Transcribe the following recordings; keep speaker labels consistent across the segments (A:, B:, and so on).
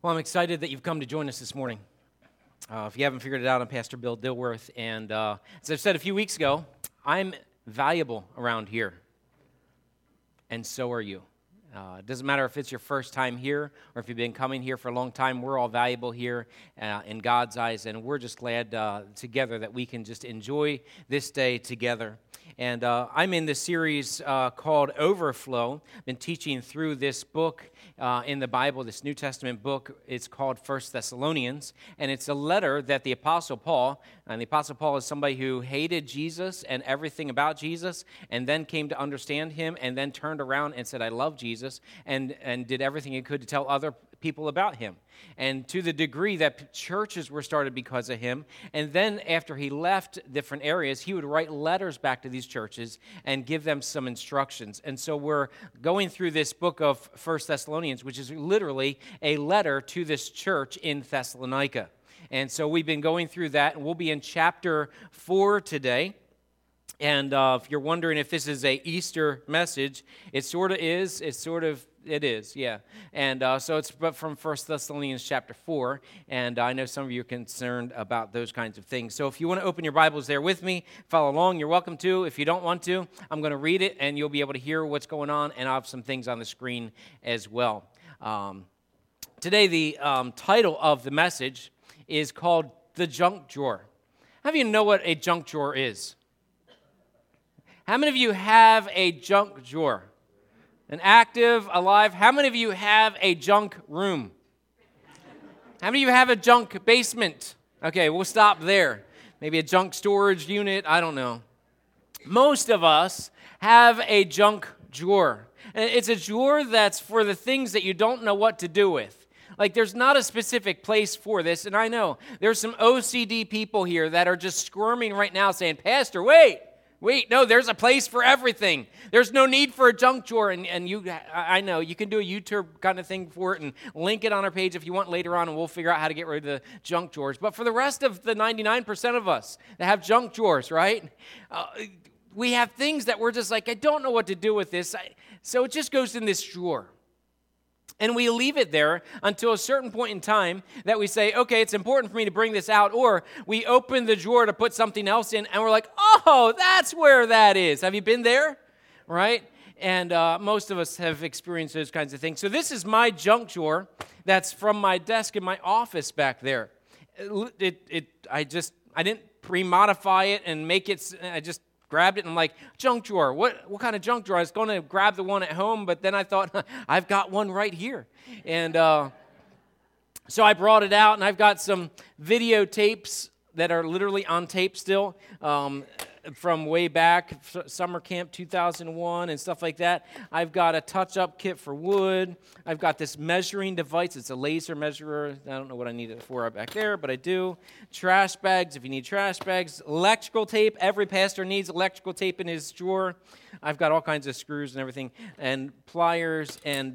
A: Well, I'm excited that you've come to join us this morning. If you haven't figured it out, I'm Pastor Bill Dilworth, and as I've said a few weeks ago, I'm valuable around here, and so are you. It doesn't matter if it's your first time here or if you've been coming here for a long time. We're all valuable here in God's eyes, and we're just glad together that we can just enjoy this day together. And I'm in this series called Overflow. I've been teaching through this book in the Bible, this New Testament book. It's called 1 Thessalonians, and it's a letter that the Apostle Paul, and the Apostle Paul is somebody who hated Jesus and everything about Jesus, and then came to understand him, and then turned around and said, I love Jesus, and did everything he could to tell other people about him. And to the degree that churches were started because of him, and then after he left different areas, he would write letters back to these churches and give them some instructions. And so we're going through this book of 1 Thessalonians, which is literally a letter to this church in Thessalonica. And so we've been going through that, and we'll be in chapter 4 today. And if you're wondering if this is a Easter message, it sort of is. It is, yeah. And so it's from 1 Thessalonians chapter 4, and I know some of you are concerned about those kinds of things. So if you want to open your Bibles there with me, follow along, you're welcome to. If you don't want to, I'm going to read it, and you'll be able to hear what's going on, and I'll have some things on the screen as well. Today, the title of the message is called The Junk Drawer. How many of you know what a junk drawer is? How many of you have a junk drawer? An active, alive. How many of you have a junk room? How many of you have a junk basement? Okay, we'll stop there. Maybe a junk storage unit, I don't know. Most of us have a junk drawer. It's a drawer that's for the things that you don't know what to do with. Like, there's not a specific place for this, and I know there's some OCD people here that are just squirming right now saying, Pastor, wait, no, there's a place for everything. There's no need for a junk drawer, and I know, you can do a YouTube kind of thing for it and link it on our page if you want later on, and we'll figure out how to get rid of the junk drawers. But for the rest of the 99% of us that have junk drawers, right, we have things that we're just like, I don't know what to do with this, so it just goes in this drawer. And we leave it there until a certain point in time that we say, okay, it's important for me to bring this out, or we open the drawer to put something else in, and we're like, oh, that's where that is. Have you been there? Right? And most of us have experienced those kinds of things. So this is my junk drawer that's from my desk in my office back there. I didn't pre-modify it and make it, I just grabbed it and I'm like, junk drawer, what kind of junk drawer? I was going to grab the one at home, but then I thought, I've got one right here. And so I brought it out, and I've got some videotapes that are literally on tape still from way back, summer camp 2001 and stuff like that. I've got a touch-up kit for wood. I've got this measuring device. It's a laser measurer. I don't know what I need it for back there, but I do. Trash bags, if you need trash bags. Electrical tape. Every pastor needs electrical tape in his drawer. I've got all kinds of screws and everything, and pliers, and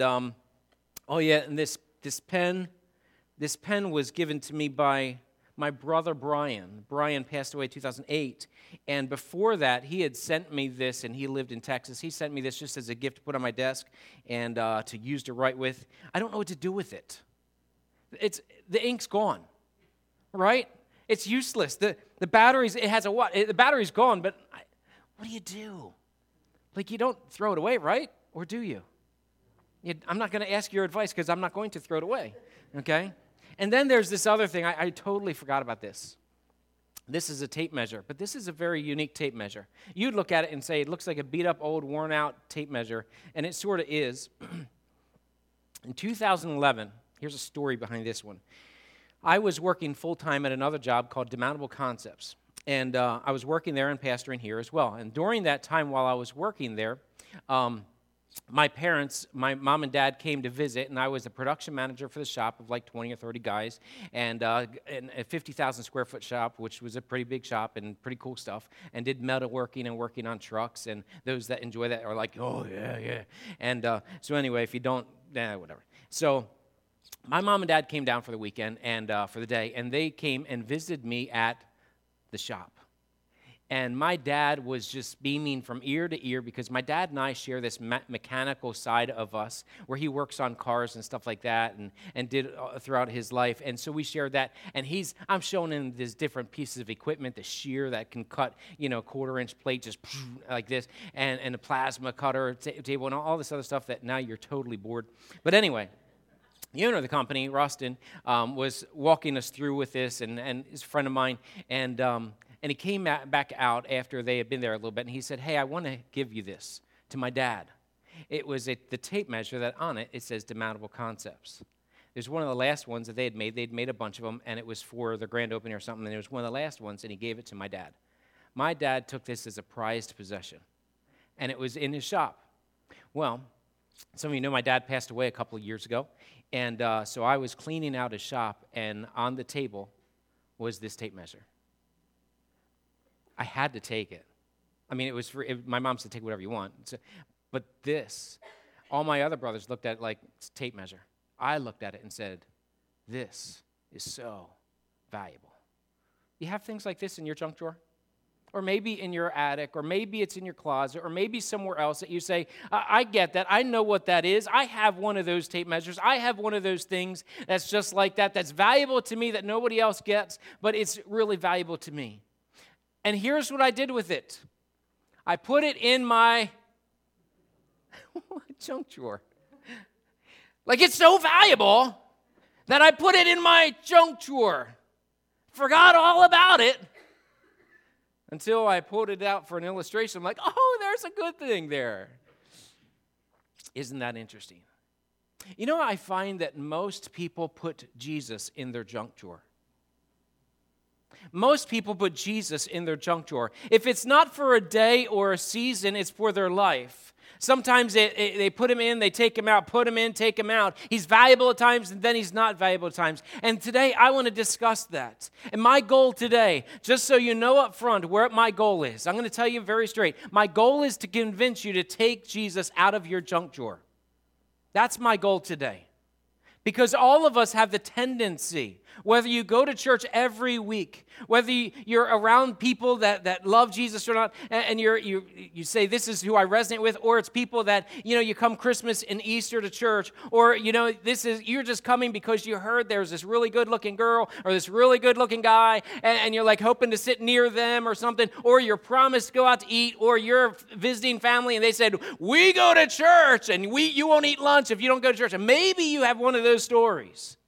A: and this pen. This pen was given to me by my brother Brian. Brian passed away in 2008, and before that, he had sent me this, and he lived in Texas. He sent me this just as a gift to put on my desk and to use to write with. I don't know what to do with it. The ink's gone, right? It's useless. The batteries, it has a what? The battery's gone, but what do you do? Like, you don't throw it away, right? Or do you? I'm not going to ask your advice because I'm not going to throw it away, okay? And then there's this other thing. I totally forgot about this. This is a tape measure, but this is a very unique tape measure. You'd look at it and say, it looks like a beat-up, old, worn-out tape measure, and it sort of is. In 2011, here's a story behind this one. I was working full-time at another job called Demountable Concepts, and I was working there and pastoring here as well. And during that time while I was working there, my parents, my mom and dad came to visit, and I was the production manager for the shop of like 20 or 30 guys, and a 50,000 square foot shop, which was a pretty big shop and pretty cool stuff, and did metalworking and working on trucks, and those that enjoy that are like, oh, yeah. And so anyway, if you don't, whatever. So my mom and dad came down for the weekend and for the day, and they came and visited me at the shop. And my dad was just beaming from ear to ear because my dad and I share this mechanical side of us where he works on cars and stuff like that and did throughout his life. And so we shared that. And I'm showing him these different pieces of equipment, the shear that can cut, quarter-inch plate just like this, and a plasma cutter table and all this other stuff that now you're totally bored. But anyway, the owner of the company, Rustin, was walking us through with this, and he's a friend of mine, and he came back out after they had been there a little bit, and he said, hey, I want to give you this to my dad. It was the tape measure that on it says Demountable Concepts. It was one of the last ones that they had made. They'd made a bunch of them, and it was for the grand opening or something, and it was one of the last ones, and he gave it to my dad. My dad took this as a prized possession, and it was in his shop. Well, some of you know my dad passed away a couple of years ago, and so I was cleaning out his shop, and on the table was this tape measure. I had to take it. I mean, it was my mom said, take whatever you want. But all my other brothers looked at it like it's a tape measure. I looked at it and said, this is so valuable. You have things like this in your junk drawer? Or maybe in your attic, or maybe it's in your closet, or maybe somewhere else that you say, I get that. I know what that is. I have one of those tape measures. I have one of those things that's just like that, that's valuable to me that nobody else gets, but it's really valuable to me. And here's what I did with it. I put it in my junk drawer. Like, it's so valuable that I put it in my junk drawer. Forgot all about it until I pulled it out for an illustration. I'm like, oh, there's a good thing there. Isn't that interesting? I find that most people put Jesus in their junk drawer. Most people put Jesus in their junk drawer. If it's not for a day or a season, it's for their life. Sometimes they put him in, they take him out, put him in, take him out. He's valuable at times, and then he's not valuable at times. And today, I want to discuss that. And my goal today, just so you know up front where my goal is, I'm going to tell you very straight. My goal is to convince you to take Jesus out of your junk drawer. That's my goal today. Because all of us have the tendency, whether you go to church every week, whether you're around people that love Jesus or not, and you say, this is who I resonate with, or it's people that, you come Christmas and Easter to church, or, you're just coming because you heard there's this really good-looking girl or this really good-looking guy, and you're like hoping to sit near them or something, or you're promised to go out to eat, or you're visiting family, and they said, we go to church, and you won't eat lunch if you don't go to church. And maybe you have one of those stories.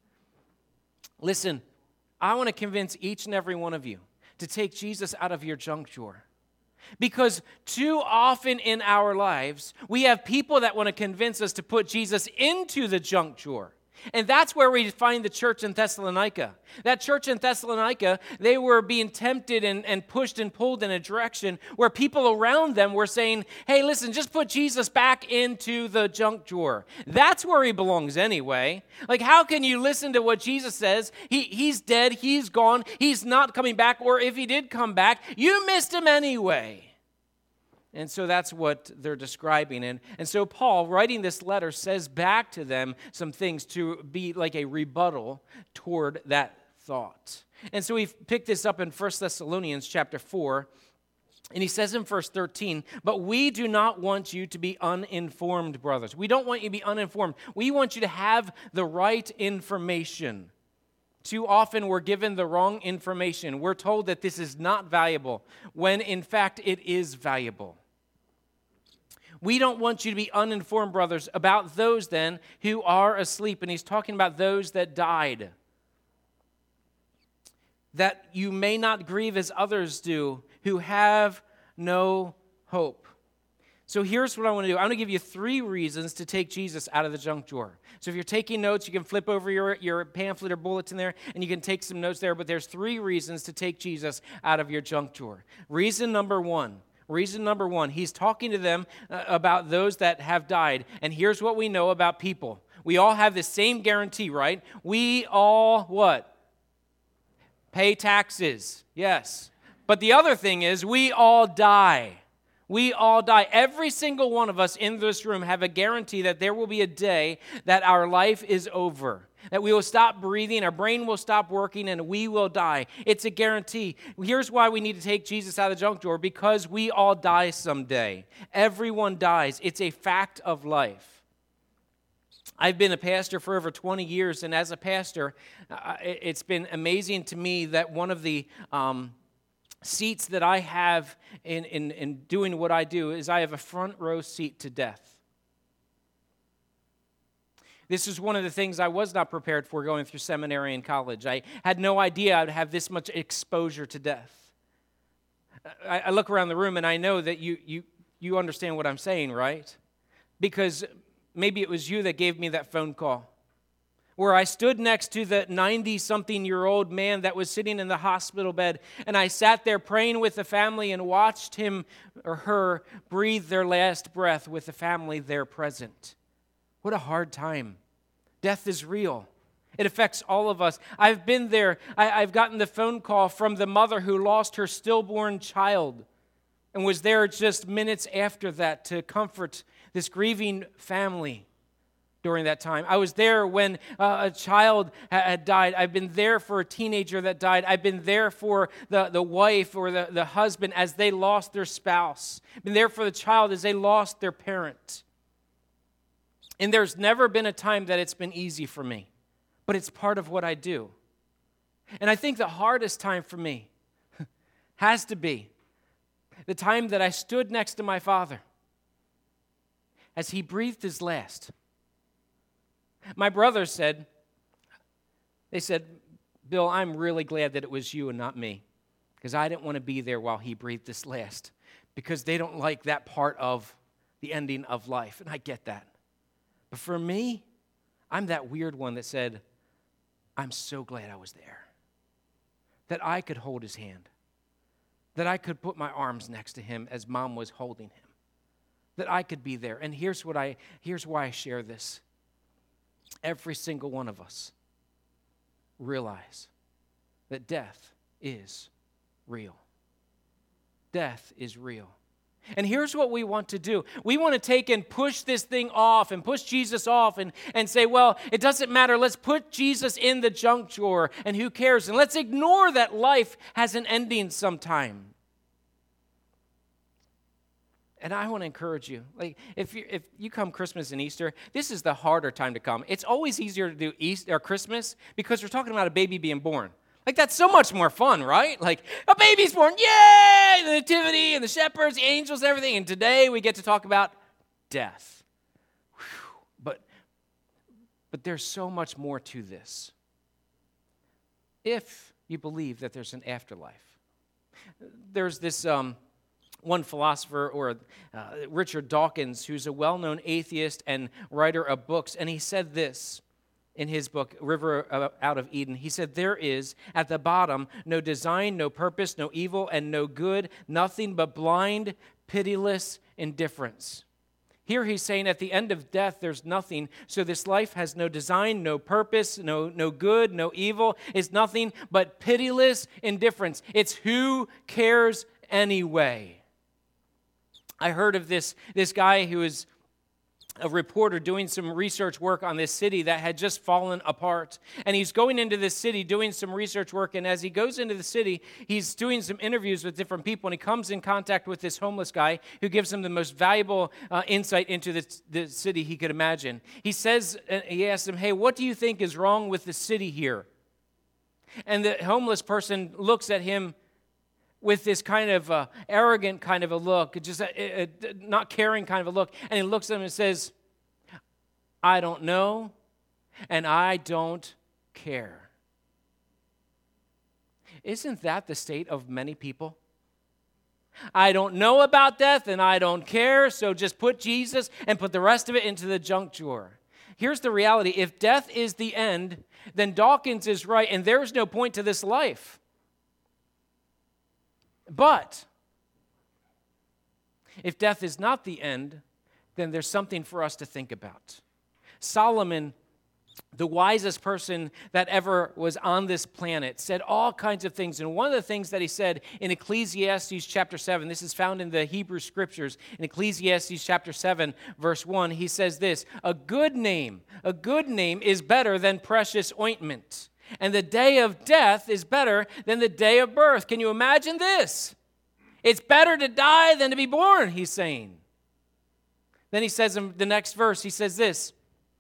A: Listen, I want to convince each and every one of you to take Jesus out of your junk drawer. Because too often in our lives, we have people that want to convince us to put Jesus into the junk drawer. And that's where we find the church in Thessalonica. That church in Thessalonica, they were being tempted and pushed and pulled in a direction where people around them were saying, hey, listen, just put Jesus back into the junk drawer. That's where he belongs anyway. Like, how can you listen to what Jesus says? He's dead, he's gone, he's not coming back, or if he did come back, you missed him anyway. And so that's what they're describing. And so Paul, writing this letter, says back to them some things to be like a rebuttal toward that thought. And so we've picked this up in 1 Thessalonians chapter 4. And he says in verse 13, but we do not want you to be uninformed, brothers. We don't want you to be uninformed. We want you to have the right information. Too often we're given the wrong information. We're told that this is not valuable, when in fact it is valuable. We don't want you to be uninformed, brothers, about those then who are asleep. And he's talking about those that died. That you may not grieve as others do, who have no hope. So here's what I want to do. I'm going to give you 3 reasons to take Jesus out of the junk drawer. So if you're taking notes, you can flip over your pamphlet or bulletin there, and you can take some notes there. But there's 3 reasons to take Jesus out of your junk drawer. Reason number one, he's talking to them about those that have died. And here's what we know about people. We all have the same guarantee, right? We all what? Pay taxes. Yes. But the other thing is we all die. We all die. Every single one of us in this room have a guarantee that there will be a day that our life is over. That we will stop breathing, our brain will stop working, and we will die. It's a guarantee. Here's why we need to take Jesus out of the junk drawer, because we all die someday. Everyone dies. It's a fact of life. I've been a pastor for over 20 years, and as a pastor, it's been amazing to me that one of the seats that I have in doing what I do is I have a front row seat to death. This is one of the things I was not prepared for going through seminary and college. I had no idea I'd have this much exposure to death. I look around the room and I know that you understand what I'm saying, right? Because maybe it was you that gave me that phone call where I stood next to the 90-something-year-old man that was sitting in the hospital bed, and I sat there praying with the family and watched him or her breathe their last breath with the family there present. What a hard time. Death is real. It affects all of us. I've been there. I've gotten the phone call from the mother who lost her stillborn child and was there just minutes after that to comfort this grieving family during that time. I was there when a child had died. I've been there for a teenager that died. I've been there for the wife or the husband as they lost their spouse. I've been there for the child as they lost their parent. And there's never been a time that it's been easy for me, but it's part of what I do. And I think the hardest time for me has to be the time that I stood next to my father as he breathed his last. My brothers said, Bill, I'm really glad that it was you and not me, because I didn't want to be there while he breathed his last, because they don't like that part of the ending of life, and I get that. But for me, I'm that weird one that said, I'm so glad I was there, that I could hold his hand, that I could put my arms next to him as Mom was holding him, that I could be there. And here's why I share this. Every single one of us realize that death is real. Death is real. And here's what we want to do. We want to take and push this thing off and push Jesus off and say, well, it doesn't matter. Let's put Jesus in the junk drawer, and who cares? And let's ignore that life has an ending sometime. And I want to encourage you. Like, if you come Christmas and Easter, this is the harder time to come. It's always easier to do Easter or Christmas because we're talking about a baby being born. Like, that's so much more fun, right? Like, a baby's born, yay! The nativity and the shepherds, the angels, everything. And today we get to talk about death. Whew. But there's so much more to this. If you believe that there's an afterlife. There's this one philosopher, or Richard Dawkins, who's a well-known atheist and writer of books, and he said this in his book, River Out of Eden. He said, there is, at the bottom, no design, no purpose, no evil, and no good, nothing but blind, pitiless indifference. Here he's saying at the end of death, there's nothing. So this life has no design, no purpose, no good, no evil. It's nothing but pitiless indifference. It's who cares anyway. I heard of this guy who is a reporter doing some research work on this city that had just fallen apart. And he's going into this city doing some research work, and as he goes into the city, he's doing some interviews with different people, and he comes in contact with this homeless guy who gives him the most valuable insight into the city he could imagine. He asks him, hey, what do you think is wrong with the city here? And the homeless person looks at him with this kind of arrogant kind of a look, just not caring kind of a look. And he looks at him and says, I don't know, and I don't care. Isn't that the state of many people? I don't know about death, and I don't care, so just put Jesus and put the rest of it into the junk drawer. Here's the reality. If death is the end, then Dawkins is right, and there's no point to this life. But if death is not the end, then there's something for us to think about. Solomon the wisest person that ever was on this planet, said all kinds of things. And one of the things that he said in Ecclesiastes chapter 7, this is found in the Hebrew Scriptures, in Ecclesiastes chapter 7, verse 1, he says this, a good name is better than precious ointment, and the day of death is better than the day of birth. Can you imagine this? It's better to die than to be born, he's saying. Then he says in the next verse, he says this,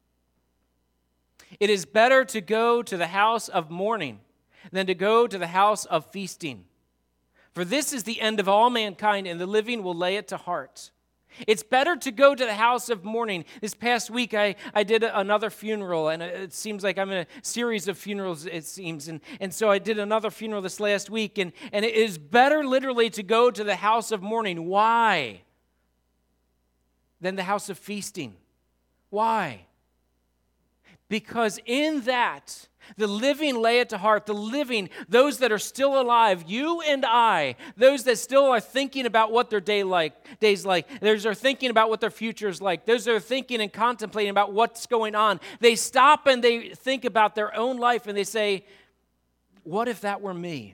A: it is better to go to the house of mourning than to go to the house of feasting. For this is the end of all mankind, and the living will lay it to heart. It's better to go to the house of mourning. This past week, I did another funeral, and it seems like I'm in a series of funerals, it seems. And so I did another funeral this last week, and it is better literally to go to the house of mourning. Why? Than the house of feasting. Why? Because in that, the living lay it to heart, the living, those that are still alive, you and I, those that still are thinking about what their days like, those are thinking about what their future is like, those that are thinking and contemplating about what's going on, they stop and they think about their own life and they say, what if that were me?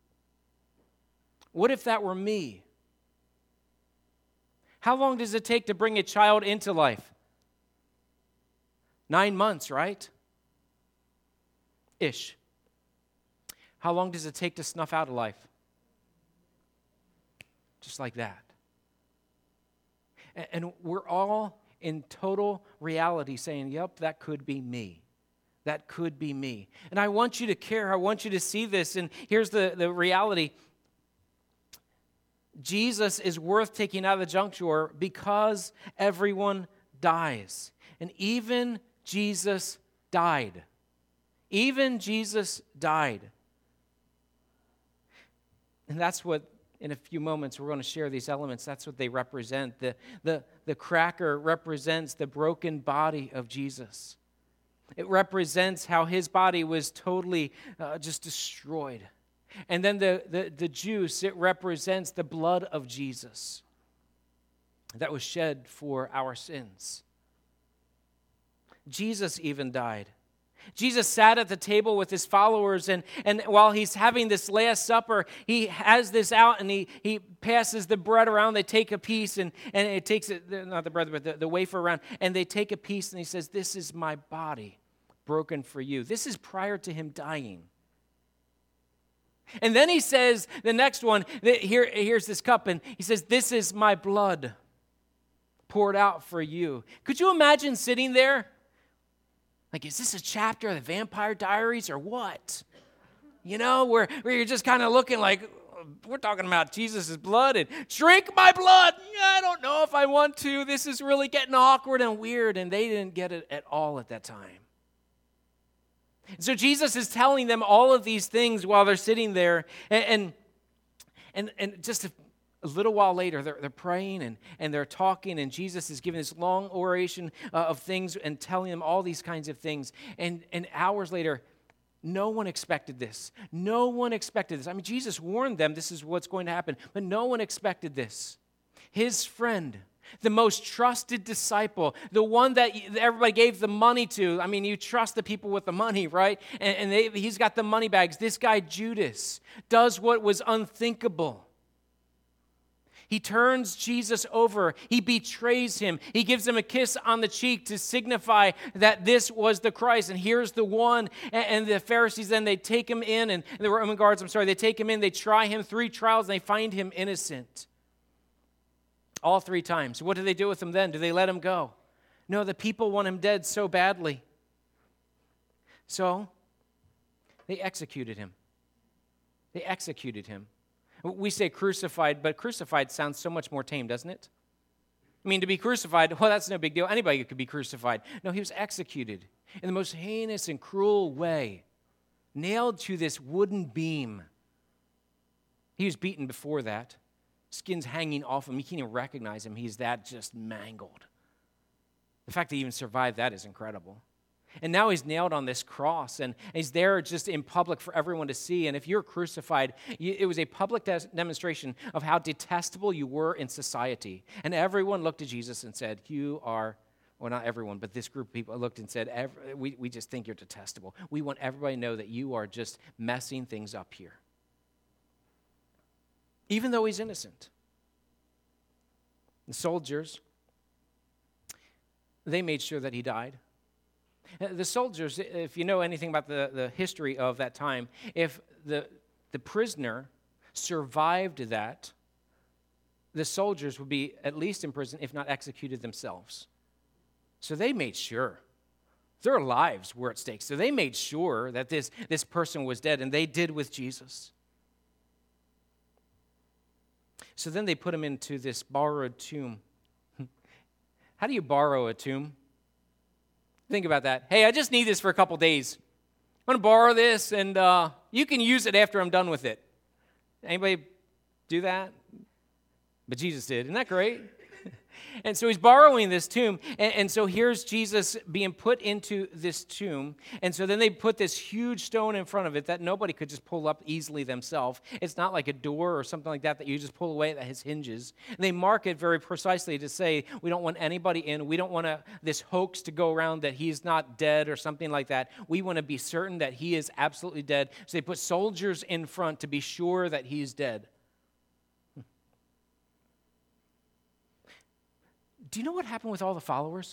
A: What if that were me? How long does it take to bring a child into life? 9 months, right? Ish. How long does it take to snuff out a life? Just like that. And we're all in total reality saying, yep, that could be me. That could be me. And I want you to care. I want you to see this. And here's the reality. Jesus is worth taking out of the junk drawer because everyone dies. And even Jesus died. Even Jesus died. And that's what, in a few moments, we're going to share these elements. That's what they represent. The cracker represents the broken body of Jesus. It represents how his body was totally just destroyed. And then the juice, it represents the blood of Jesus that was shed for our sins. Jesus even died. Jesus sat at the table with his followers, and while he's having this Last Supper, he has this out, and he passes the bread around. They take a piece, and it takes it, not the bread, but the wafer around, and they take a piece, and he says, this is my body broken for you. This is prior to him dying. And then he says, the next one, here's this cup, and he says, this is my blood poured out for you. Could you imagine sitting there? Like, is this a chapter of the Vampire Diaries or what? You know, where you're just kind of looking like, we're talking about Jesus' blood and drink my blood. Yeah, I don't know if I want to. This is really getting awkward and weird. And they didn't get it at all at that time. So Jesus is telling them all of these things while they're sitting there. And just a little while later, they're praying and they're talking, and Jesus is giving this long oration of things and telling them all these kinds of things. And hours later, no one expected this. No one expected this. I mean, Jesus warned them this is what's going to happen, but no one expected this. His friend, the most trusted disciple, the one that everybody gave the money to. I mean, you trust the people with the money, right? And he's got the money bags. This guy, Judas, does what was unthinkable. He turns Jesus over. He betrays him. He gives him a kiss on the cheek to signify that this was the Christ. And here's the one. And the Pharisees then, they take him in, and the Roman guards, they take him in. They try him 3 trials, and they find him innocent. All 3 times. What do they do with him then? Do they let him go? No, the people want him dead so badly. So they executed him. They executed him. We say crucified, but crucified sounds so much more tame, doesn't it? I mean, to be crucified, well, that's no big deal. Anybody could be crucified. No, he was executed in the most heinous and cruel way, nailed to this wooden beam. He was beaten before that. Skin's hanging off him. You can't even recognize him. He's that just mangled. The fact that he even survived that is incredible. And now he's nailed on this cross, and he's there just in public for everyone to see. And if you're crucified, it was a public demonstration of how detestable you were in society. And everyone looked at Jesus and said, you are well, not everyone, but this group of people looked and said, we just think you're detestable. We want everybody to know that you are just messing things up here. Even though he's innocent. The soldiers, they made sure that he died. The soldiers, if you know anything about the history of that time, if the prisoner survived that, the soldiers would be at least in prison, if not executed themselves. So they made sure. Their lives were at stake. So they made sure that this person was dead, and they did with Jesus. So then they put him into this borrowed tomb. How do you borrow a tomb? Think about that. Hey, I just need this for a couple days. I'm going to borrow this, and you can use it after I'm done with it. Anybody do that? But Jesus did. Isn't that great? And so he's borrowing this tomb. And so here's Jesus being put into this tomb. And so then they put this huge stone in front of it that nobody could just pull up easily themselves. It's not like a door or something like that you just pull away that has hinges. And they mark it very precisely to say, we don't want anybody in. We don't want this hoax to go around that he's not dead or something like that. We want to be certain that he is absolutely dead. So they put soldiers in front to be sure that he's dead. Do you know what happened with all the followers?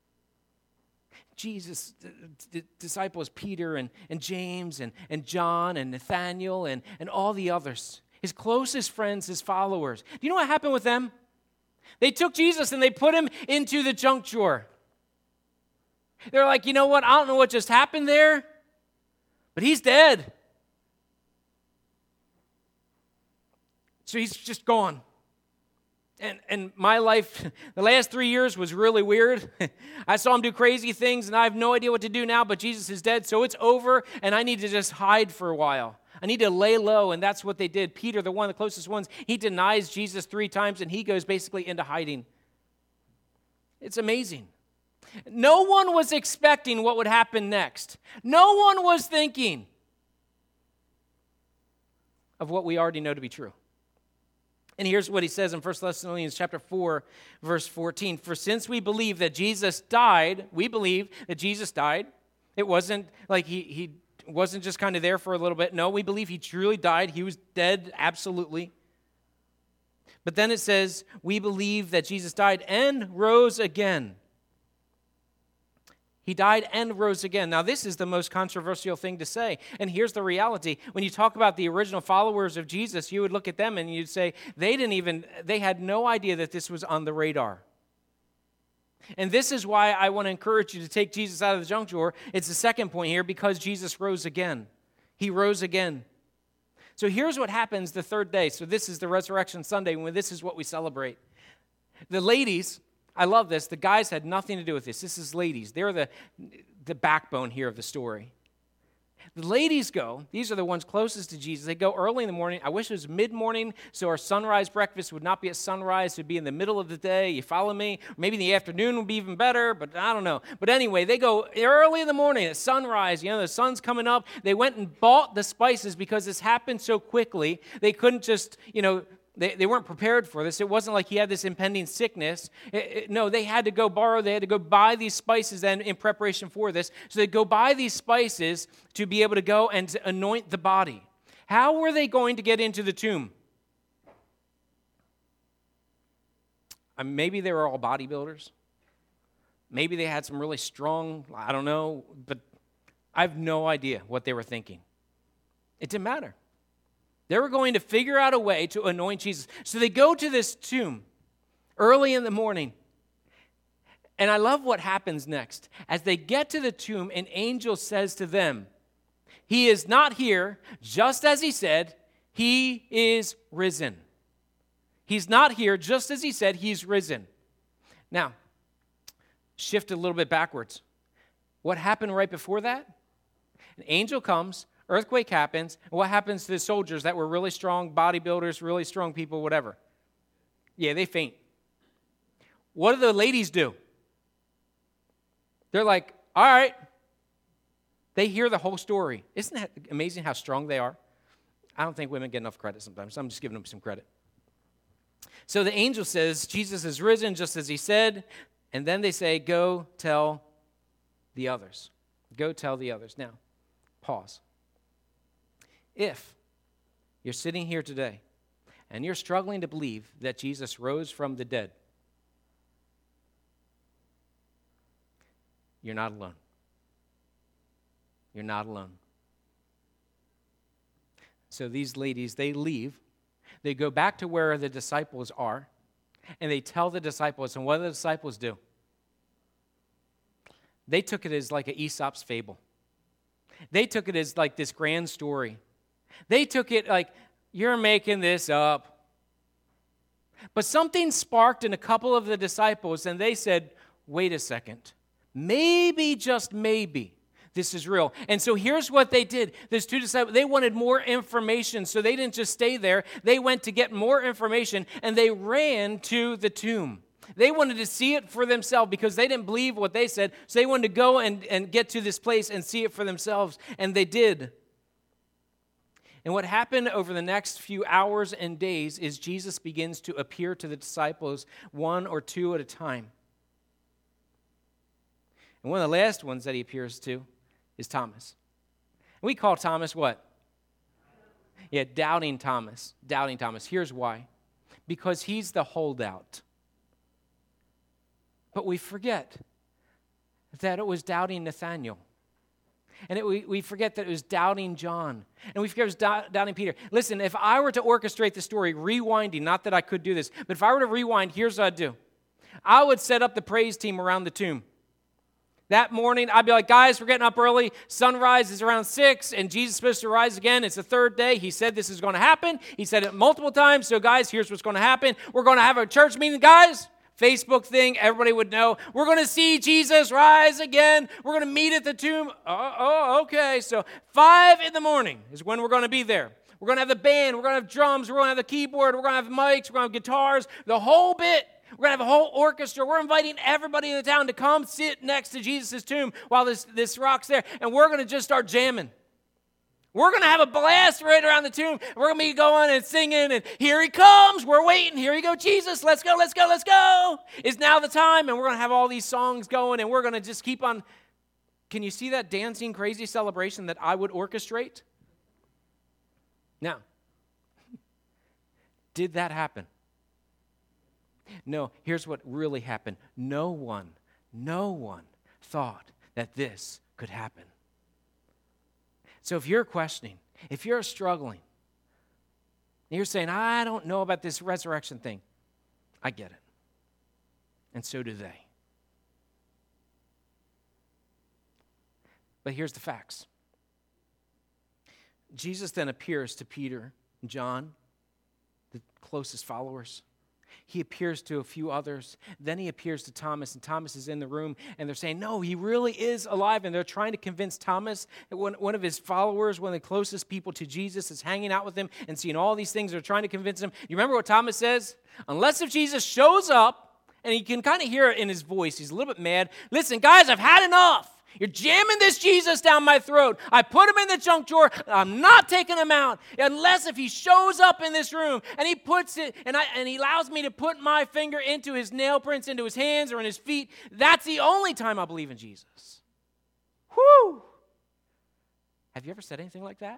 A: Jesus, the disciples, Peter and James and John and Nathaniel and all the others, his closest friends, his followers. Do you know what happened with them? They took Jesus and they put him into the junk drawer. They're like, you know what? I don't know what just happened there, but he's dead. So he's just gone. And my life, the last 3 years was really weird. I saw him do crazy things, and I have no idea what to do now, but Jesus is dead, so it's over, and I need to just hide for a while. I need to lay low, and that's what they did. Peter, the one of the closest ones, he denies Jesus 3 times, and he goes basically into hiding. It's amazing. No one was expecting what would happen next. No one was thinking of what we already know to be true. And here's what he says in 1 Thessalonians chapter 4, verse 14. For since we believe that Jesus died, we believe that Jesus died. It wasn't like he wasn't just kind of there for a little bit. No, we believe he truly died. He was dead, absolutely. But then it says, we believe that Jesus died and rose again. He died and rose again. Now, this is the most controversial thing to say. And here's the reality. When you talk about the original followers of Jesus, you would look at them and you'd say, they had no idea that this was on the radar. And this is why I want to encourage you to take Jesus out of the junk drawer. It's the second point here, because Jesus rose again. He rose again. So here's what happens the third day. So this is the Resurrection Sunday, when this is what we celebrate. The ladies, I love this. The guys had nothing to do with this. This is ladies. They're the backbone here of the story. The ladies go. These are the ones closest to Jesus. They go early in the morning. I wish it was mid-morning, so our sunrise breakfast would not be at sunrise. It would be in the middle of the day. You follow me? Maybe in the afternoon would be even better, but I don't know. But anyway, they go early in the morning at sunrise. You know, the sun's coming up. They went and bought the spices because this happened so quickly. They couldn't just, They weren't prepared for this. It wasn't like he had this impending sickness. No, they had to go borrow. They had to go buy these spices then in preparation for this. So they go buy these spices to be able to go and to anoint the body. How were they going to get into the tomb? Maybe they were all bodybuilders. Maybe they had some really strong, I don't know, but I have no idea what they were thinking. It didn't matter. They were going to figure out a way to anoint Jesus. So they go to this tomb early in the morning. And I love what happens next. As they get to the tomb, an angel says to them, he is not here, just as he said, he is risen. He's not here, just as he said, he's risen. Now, shift a little bit backwards. What happened right before that? An angel comes. Earthquake happens, and what happens to the soldiers that were really strong bodybuilders, really strong people, whatever? Yeah, they faint. What do the ladies do? They're like, all right. They hear the whole story. Isn't that amazing how strong they are? I don't think women get enough credit sometimes, so I'm just giving them some credit. So the angel says, Jesus is risen just as he said, And then they say, go tell the others. Go tell the others. Now, pause. If you're sitting here today and you're struggling to believe that Jesus rose from the dead, you're not alone. You're not alone. So these ladies, they leave. They go back to where the disciples are, and they tell the disciples, and what do the disciples do? They took it as like an Aesop's fable. They took it as like this grand story. They took it like, you're making this up. But something sparked in a couple of the disciples, and they said, wait a second. Maybe, just maybe, this is real. And so here's what they did. These two disciples, they wanted more information, so they didn't just stay there. They went to get more information, and they ran to the tomb. They wanted to see it for themselves because they didn't believe what they said, so they wanted to go and get to this place and see it for themselves, and they did. And what happened over the next few hours and days is Jesus begins to appear to the disciples one or two at a time. And one of the last ones that he appears to is Thomas. And we call Thomas what? Yeah, Doubting Thomas. Doubting Thomas. Here's why. Because he's the holdout. But we forget that it was doubting Nathaniel. And we forget that it was doubting John. And we forget it was doubting Peter. Listen, if I were to orchestrate the story, rewinding, not that I could do this, but if I were to rewind, here's what I'd do. I would set up the praise team around the tomb. That morning, I'd be like, guys, we're getting up early. Sunrise is around 6, and Jesus is supposed to rise again. It's the third day. He said this is going to happen. He said it multiple times. So, guys, here's what's going to happen. We're going to have a church meeting, guys. Facebook thing, everybody would know. We're going to see Jesus rise again. We're going to meet at the tomb. Okay. So 5 a.m. is when we're going to be there. We're going to have the band. We're going to have drums. We're going to have the keyboard. We're going to have mics. We're going to have guitars. The whole bit. We're going to have a whole orchestra. We're inviting everybody in the town to come sit next to Jesus' tomb while this rock's there. And we're going to just start jamming. We're going to have a blast right around the tomb. We're going to be going and singing, and here he comes. We're waiting. Here you go, Jesus. Let's go, let's go, let's go. It's now the time, and we're going to have all these songs going, and we're going to just keep on. Can you see that dancing, crazy celebration that I would orchestrate? Now, did that happen? No, here's what really happened. No one thought that this could happen. So if you're questioning, if you're struggling, you're saying, I don't know about this resurrection thing, I get it. And so do they. But here's the facts. Jesus then appears to Peter and John, the closest followers. He appears to a few others. Then he appears to Thomas, and Thomas is in the room, and they're saying, no, he really is alive. And they're trying to convince Thomas that one of his followers, one of the closest people to Jesus, is hanging out with him and seeing all these things. They're trying to convince him. You remember what Thomas says? Unless if Jesus shows up, and you can kind of hear it in his voice. He's a little bit mad. Listen, guys, I've had enough. You're jamming this Jesus down my throat. I put him in the junk drawer. I'm not taking him out unless if he shows up in this room and he puts it and he allows me to put my finger into his nail prints, into his hands or in his feet. That's the only time I believe in Jesus. Whew. Have you ever said anything like that?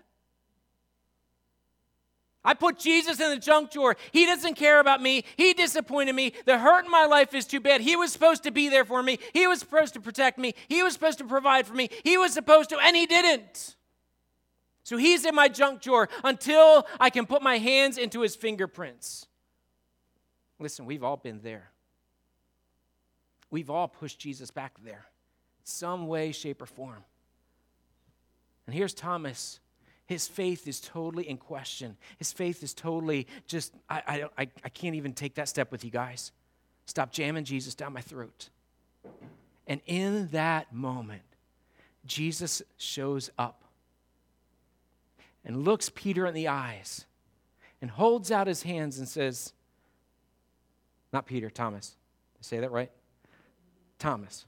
A: I put Jesus in the junk drawer. He doesn't care about me. He disappointed me. The hurt in my life is too bad. He was supposed to be there for me. He was supposed to protect me. He was supposed to provide for me. He was supposed to, and he didn't. So he's in my junk drawer until I can put my hands into his fingerprints. Listen, we've all been there. We've all pushed Jesus back there, some way, shape, or form. And here's Thomas. His faith is totally in question. His faith is totally just, I can't even take that step with you guys. Stop jamming Jesus down my throat. And in that moment, Jesus shows up and looks Peter in the eyes and holds out his hands and says, not Peter, Thomas. Did I say that right? Thomas.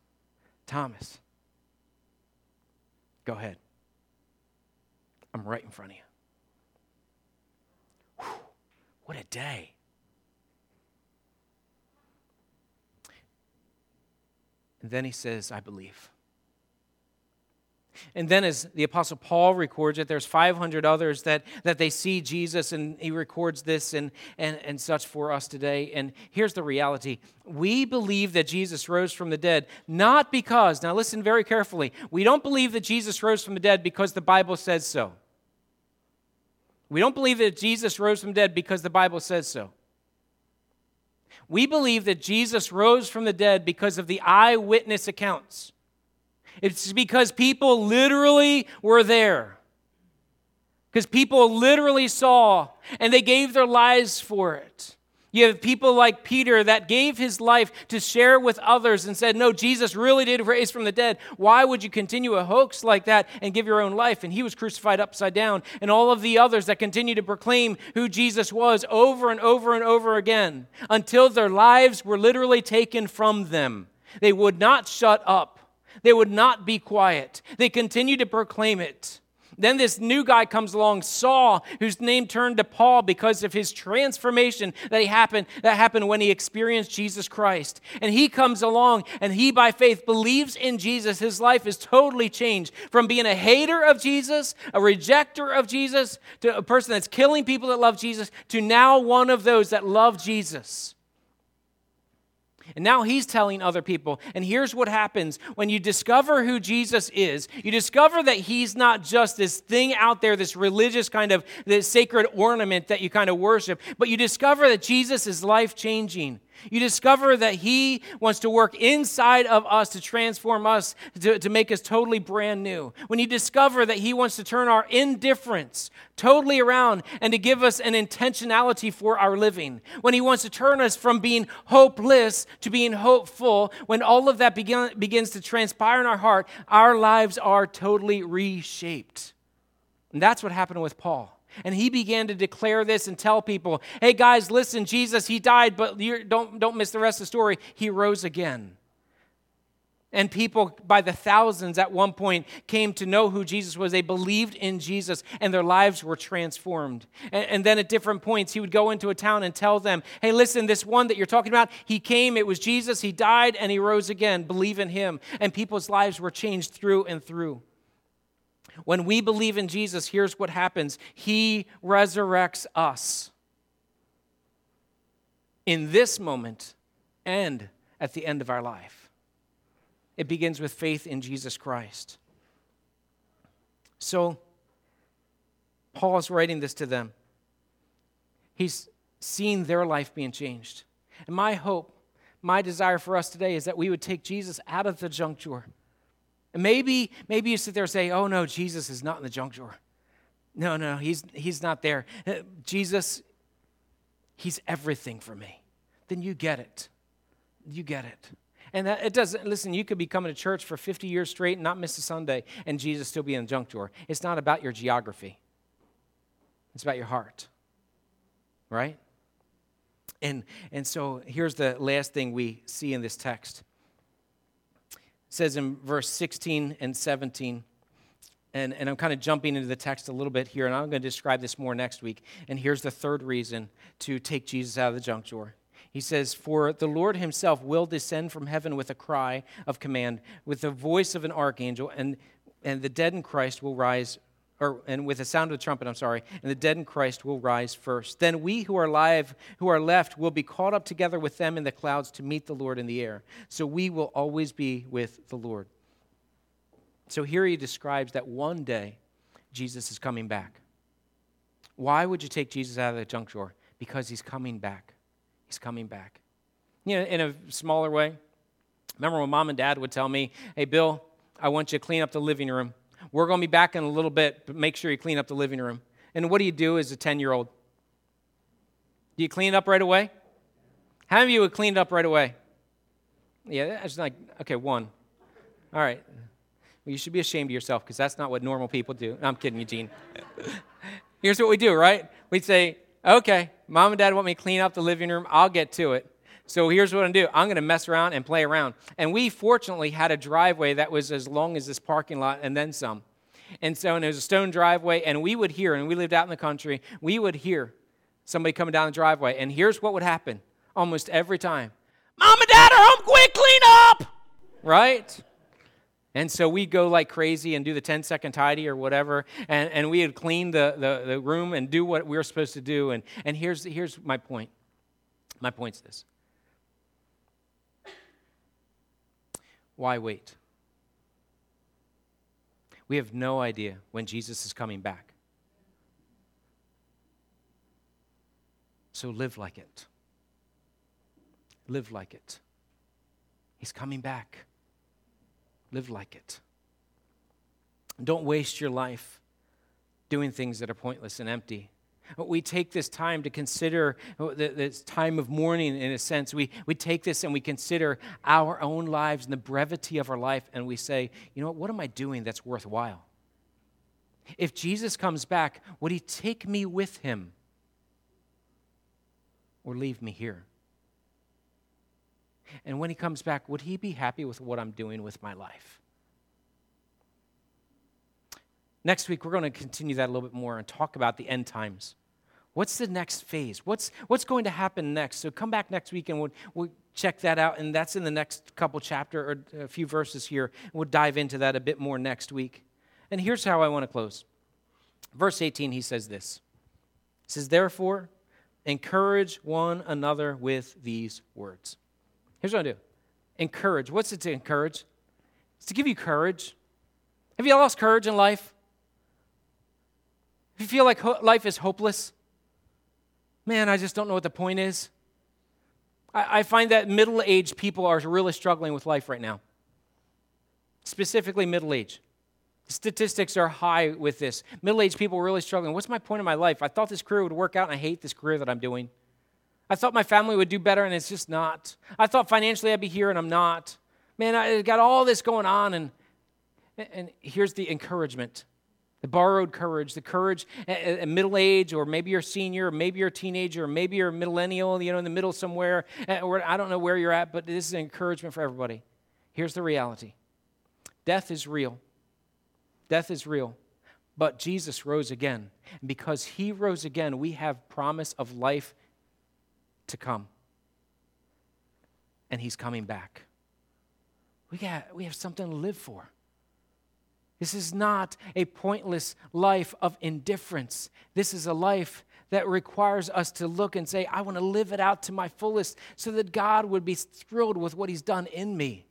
A: Go ahead. I'm right in front of you. Whew, what a day. And then he says, I believe. And then as the Apostle Paul records it, there's 500 others that they see Jesus, and he records this and such for us today. And here's the reality. We believe that Jesus rose from the dead, not because, now listen very carefully, we don't believe that Jesus rose from the dead because the Bible says so. We don't believe that Jesus rose from the dead because the Bible says so. We believe that Jesus rose from the dead because of the eyewitness accounts. It's because people literally were there. Because people literally saw, and they gave their lives for it. You have people like Peter that gave his life to share with others and said, no, Jesus really did raise from the dead. Why would you continue a hoax like that and give your own life? And he was crucified upside down. And all of the others that continue to proclaim who Jesus was over and over and over again until their lives were literally taken from them. They would not shut up. They would not be quiet. They continued to proclaim it. Then this new guy comes along, Saul, whose name turned to Paul because of his transformation that happened when he experienced Jesus Christ. And he comes along, and he, by faith, believes in Jesus. His life is totally changed from being a hater of Jesus, a rejecter of Jesus, to a person that's killing people that love Jesus, to now one of those that love Jesus. And now he's telling other people, and here's what happens when you discover who Jesus is. You discover that he's not just this thing out there, this religious kind of this sacred ornament that you kind of worship, but you discover that Jesus is life-changing. You discover that he wants to work inside of us to transform us, to make us totally brand new. When you discover that he wants to turn our indifference totally around and to give us an intentionality for our living. When he wants to turn us from being hopeless to being hopeful. When all of that begins to transpire in our heart, our lives are totally reshaped. And that's what happened with Paul. And he began to declare this and tell people, hey guys, listen, Jesus, he died, but don't miss the rest of the story. He rose again. And people by the thousands at one point came to know who Jesus was. They believed in Jesus and their lives were transformed. And then at different points, he would go into a town and tell them, hey, listen, this one that you're talking about, he came, it was Jesus, he died, and he rose again. Believe in him. And people's lives were changed through and through. When we believe in Jesus, here's what happens. He resurrects us in this moment and at the end of our life. It begins with faith in Jesus Christ. So, Paul is writing this to them. He's seen their life being changed. And my hope, my desire for us today is that we would take Jesus out of the junk drawer. And maybe you sit there and say, oh no, Jesus is not in the junk drawer. No, he's not there. Jesus, he's everything for me. Then you get it. You get it. And it doesn't, listen, you could be coming to church for 50 years straight and not miss a Sunday and Jesus still be in the junk drawer. It's not about your geography. It's about your heart. Right? And so here's the last thing we see in this text. It says in verse 16 and 17, and I'm kind of jumping into the text a little bit here, and I'm going to describe this more next week. And here's the third reason to take Jesus out of the junk drawer. He says, for the Lord himself will descend from heaven with a cry of command, with the voice of an archangel, and the dead in Christ will rise, and with the sound of a trumpet, and the dead in Christ will rise first. Then we who are alive, who are left, will be caught up together with them in the clouds to meet the Lord in the air. So we will always be with the Lord. So here he describes that one day Jesus is coming back. Why would you take Jesus out of the junk drawer? Because he's coming back. He's coming back. You know, in a smaller way. Remember when Mom and Dad would tell me, hey, Bill, I want you to clean up the living room. We're going to be back in a little bit, but make sure you clean up the living room. And what do you do as a 10-year-old? Do you clean it up right away? How many of you would clean it up right away? Yeah, that's like, okay, one. All right. Well, you should be ashamed of yourself because that's not what normal people do. No, I'm kidding, Eugene. Here's what we do, right? We'd say, okay, Mom and Dad want me to clean up the living room. I'll get to it. So here's what I'm going to do. I'm going to mess around and play around. And we fortunately had a driveway that was as long as this parking lot and then some. And so it was a stone driveway, and we would hear, and we lived out in the country, we would hear somebody coming down the driveway. And here's what would happen almost every time. Mom and Dad are home, quick, clean up! right? And so we go like crazy and do the 10-second tidy or whatever, and we would clean the room and do what we were supposed to do. And here's my point. My point's this. Why wait? We have no idea when Jesus is coming back. So live like it. Live like it. He's coming back. Live like it. Don't waste your life doing things that are pointless and empty. We take this time to consider this time of mourning, in a sense. We take this and we consider our own lives and the brevity of our life, and we say, you know what am I doing that's worthwhile? If Jesus comes back, would he take me with him or leave me here? And when he comes back, would he be happy with what I'm doing with my life? Next week, we're going to continue that a little bit more and talk about the end times. What's the next phase? What's going to happen next? So come back next week and we'll check that out, and that's in the next couple chapter or a few verses here. We'll dive into that a bit more next week. And here's how I want to close. Verse 18, he says this. He says, therefore, encourage one another with these words. Here's what I do. Encourage. What's it to encourage? It's to give you courage. Have you lost courage in life? If you feel like life is hopeless, man, I just don't know what the point is. I find that middle-aged people are really struggling with life right now, specifically middle-aged. Statistics are high with this. Middle-aged people are really struggling. What's my point in my life? I thought this career would work out, and I hate this career that I'm doing. I thought my family would do better, and it's just not. I thought financially I'd be here, and I'm not. Man, I got all this going on, and here's the encouragement. The borrowed courage, the courage at middle age, or maybe you're a senior, or maybe you're a teenager, or maybe you're a millennial, in the middle somewhere, or I don't know where you're at, but this is an encouragement for everybody. Here's the reality. Death is real. Death is real. But Jesus rose again. And because he rose again, we have promise of life to come. And he's coming back. We have something to live for. This is not a pointless life of indifference. This is a life that requires us to look and say, I want to live it out to my fullest so that God would be thrilled with what he's done in me.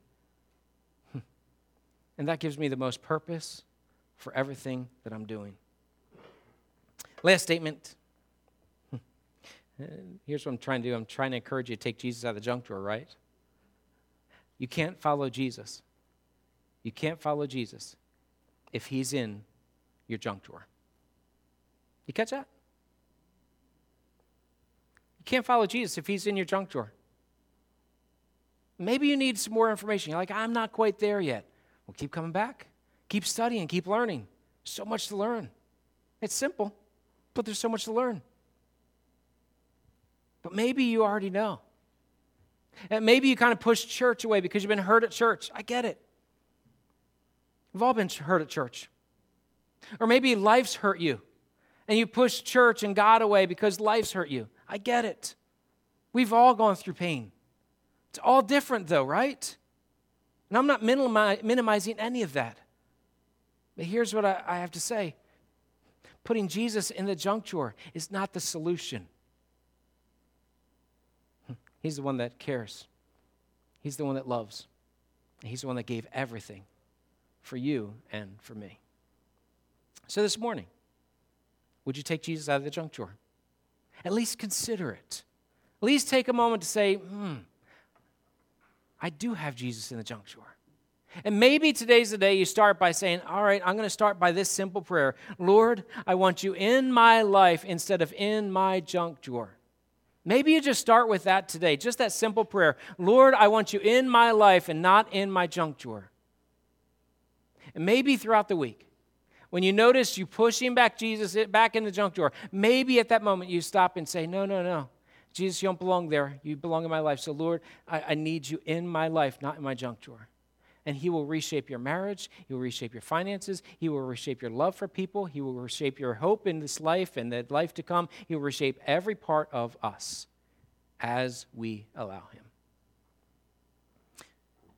A: And that gives me the most purpose for everything that I'm doing. Last statement. Here's what I'm trying to do. I'm trying to encourage you to take Jesus out of the junk drawer, right? You can't follow Jesus. You can't follow Jesus if he's in your junk drawer. You catch that? You can't follow Jesus if he's in your junk drawer. Maybe you need some more information. You're like, I'm not quite there yet. Well, keep coming back. Keep studying. Keep learning. So much to learn. It's simple, but there's so much to learn. But maybe you already know. And maybe you kind of push church away because you've been hurt at church. I get it. We've all been hurt at church. Or maybe life's hurt you, and you push church and God away because life's hurt you. I get it. We've all gone through pain. It's all different though, right? And I'm not minimizing any of that. But here's what I have to say. Putting Jesus in the junk drawer is not the solution. He's the one that cares. He's the one that loves. He's the one that gave everything for you and for me. So this morning, would you take Jesus out of the junk drawer? At least consider it. At least take a moment to say, I do have Jesus in the junk drawer. And maybe today's the day you start by saying, all right, I'm going to start by this simple prayer. Lord, I want you in my life instead of in my junk drawer. Maybe you just start with that today, just that simple prayer. Lord, I want you in my life and not in my junk drawer. And maybe throughout the week, when you notice you pushing back Jesus back in the junk drawer, maybe at that moment you stop and say, no. Jesus, you don't belong there. You belong in my life. So Lord, I need you in my life, not in my junk drawer. And he will reshape your marriage. He will reshape your finances. He will reshape your love for people. He will reshape your hope in this life and the life to come. He will reshape every part of us as we allow him.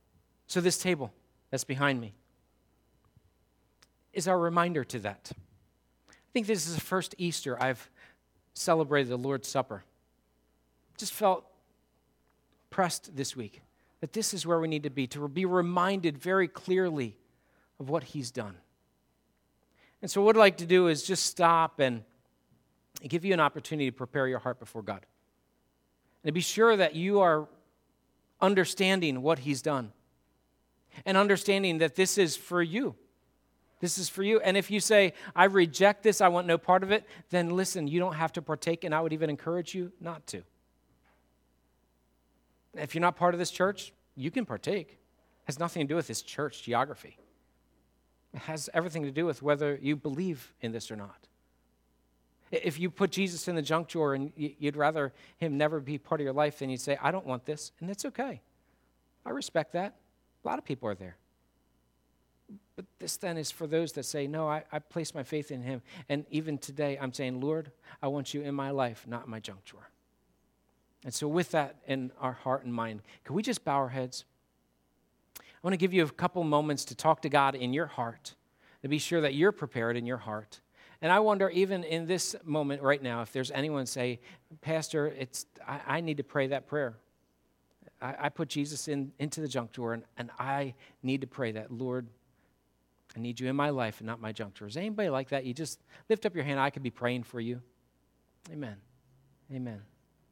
A: So this table that's behind me is our reminder to that. I think this is the first Easter I've celebrated the Lord's Supper. Just felt pressed this week that this is where we need to be reminded very clearly of what he's done. And so what I'd like to do is just stop and give you an opportunity to prepare your heart before God. And to be sure that you are understanding what he's done. And understanding that this is for you. This is for you. And if you say, I reject this, I want no part of it, then listen, you don't have to partake, and I would even encourage you not to. If you're not part of this church, you can partake. It has nothing to do with this church geography. It has everything to do with whether you believe in this or not. If you put Jesus in the junk drawer and you'd rather him never be part of your life, then you'd say, I don't want this, and it's okay. I respect that. A lot of people are there. But this then is for those that say, no, I place my faith in him. And even today, I'm saying, Lord, I want you in my life, not in my junk drawer. And so with that in our heart and mind, can we just bow our heads? I want to give you a couple moments to talk to God in your heart, to be sure that you're prepared in your heart. And I wonder, even in this moment right now, if there's anyone say, Pastor, I need to pray that prayer. I put Jesus into the junk drawer, and I need to pray that, Lord, I need you in my life and not my junk drawer. Is anybody like that? You just lift up your hand. I could be praying for you. Amen. Amen.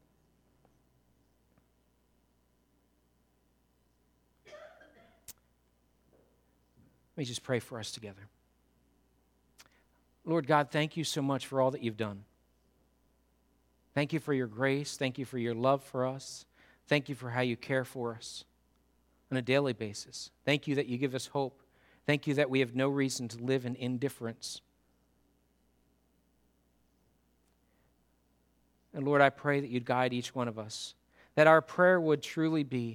A: Let me just pray for us together. Lord God, thank you so much for all that you've done. Thank you for your grace. Thank you for your love for us. Thank you for how you care for us on a daily basis. Thank you that you give us hope. Thank you that we have no reason to live in indifference. And Lord, I pray that you'd guide each one of us, that our prayer would truly be,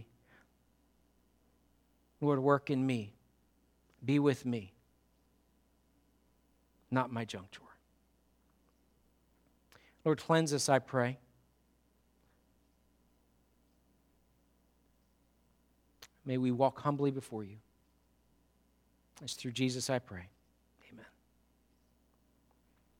A: Lord, work in me, be with me, not my junk drawer. Lord, cleanse us, I pray. May we walk humbly before you. It's through Jesus I pray.